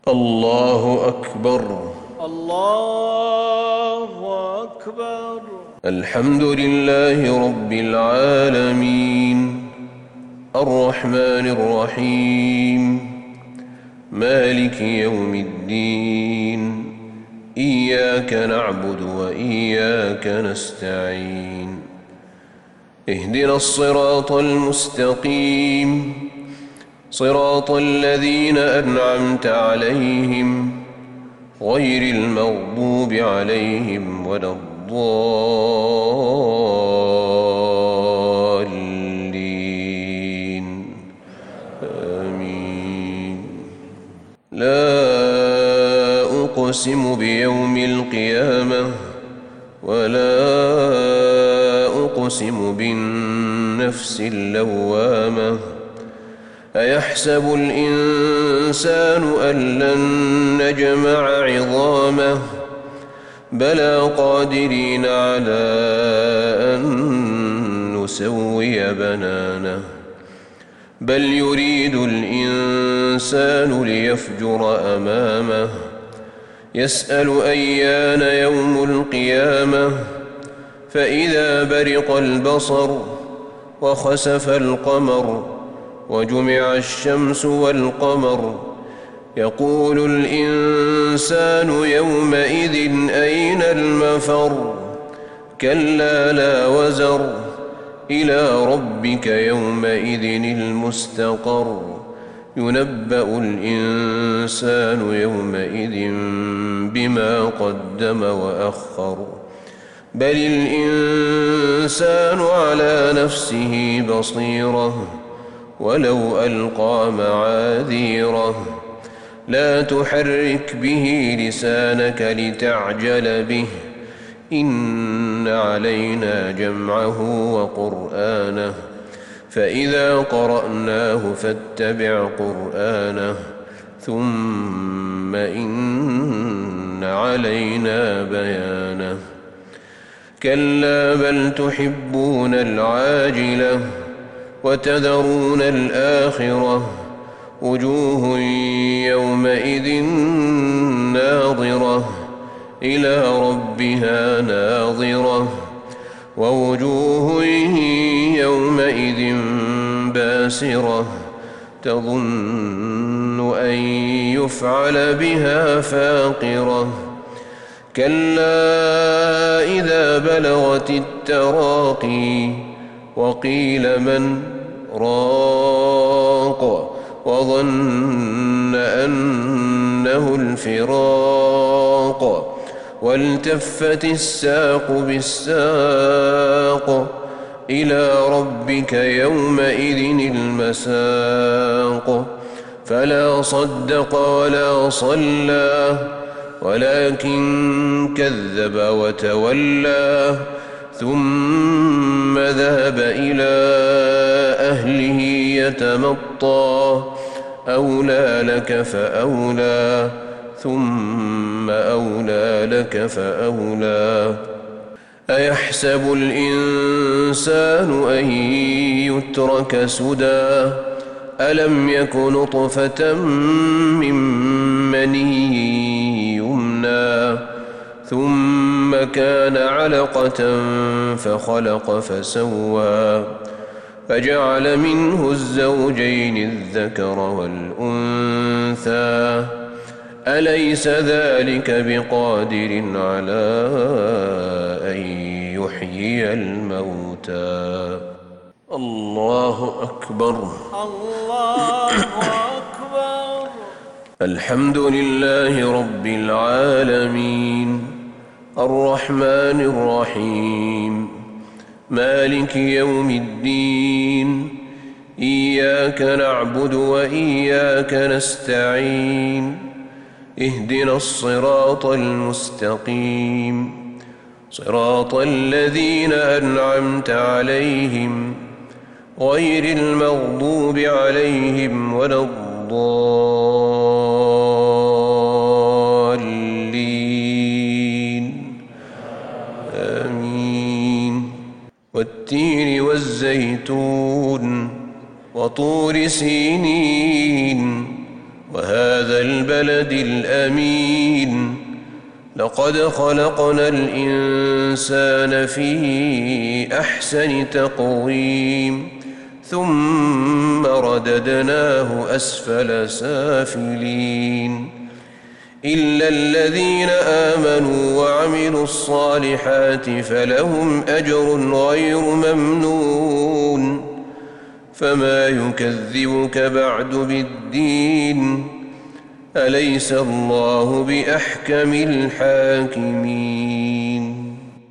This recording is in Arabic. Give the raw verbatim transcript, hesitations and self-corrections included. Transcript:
الله أكبر. الله أكبر. الحمد لله رب العالمين الرحمن الرحيم مالك يوم الدين إياك نعبد وإياك نستعين اهدنا الصراط المستقيم صراط الذين أنعمت عليهم غير المغضوب عليهم ولا الضالين آمين. لا أقسم بيوم القيامة ولا أقسم بالنفس اللوامة أيحسب الإنسان أن لن نجمع عظامه بلى قادرين على أن نسوي بنانه بل يريد الإنسان ليفجر أمامه يسأل أيان يوم القيامة فإذا برق البصر وخسف القمر وجمع الشمس والقمر يقول الإنسان يومئذ أين المفر كلا لا وزر إلى ربك يومئذ المستقر ينبأ الإنسان يومئذ بما قدم وأخر بل الإنسان على نفسه بصيرة ولو ألقى معاذيره لا تحرك به لسانك لتعجل به إن علينا جمعه وقرآنه فإذا قرأناه فاتبع قرآنه ثم إن علينا بيانه كلا بل تحبون العاجلة وتذرون الآخرة وجوه يومئذ ناظرة إلى ربها ناظرة ووجوه يومئذ باسرة تظن أن يفعل بها فاقرة كلا إذا بلغت التراقي وقيل من راق وظن أنه الفراق والتفت الساق بالساق إلى ربك يومئذ المساق فلا صدق ولا صلى ولكن كذب وتولى ثم ذهب إلى أهله يتمطى أولى لك فأولى ثم أولى لك فأولى أيحسب الإنسان أن يترك سدى ألم يك نطفة من مني يمنى ثم كان علقة فخلق فسوى فجعل منه الزوجين الذكر والأنثى أليس ذلك بقادر على أن يحيي الموتى الله أكبر. الله أكبر. الحمد لله رب العالمين الرحمن الرحيم مالك يوم الدين إياك نعبد وإياك نستعين اهدنا الصراط المستقيم صراط الذين أنعمت عليهم غير المغضوب عليهم ولا الضالين آمين. والتين والزيتون وطور سينين وهذا البلد الأمين لقد خلقنا الإنسان في أحسن تقويم ثم رددناه أسفل سافلين إلا الذين آمنوا وعملوا الصالحات فلهم أجر غير ممنون فما يكذبك بعد بالدين أليس الله بأحكم الحاكمين